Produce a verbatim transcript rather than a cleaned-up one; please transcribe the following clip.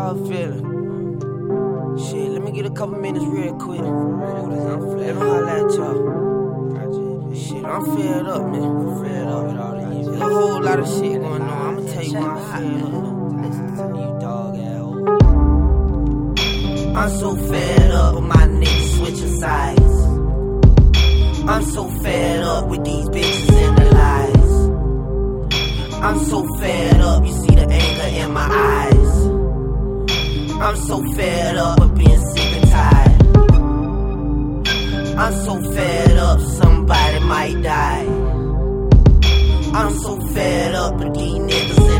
y'all feeling? Shit, let me get a couple minutes real quick. Let me holla at y'all. Shit, I'm fed up, man. I'm fed up with all these. There's a whole lot of shit going on. I'ma tell you why I'm fed up. Listen to you, dog ass. I'm so fed up with my niggas switching sides. I'm so fed up with these bitches and the lies. I'm so fed up, you see the anger in my eyes. I'm so fed up with being sick and tired. I'm so fed up, somebody might die. I'm so fed up with these niggas in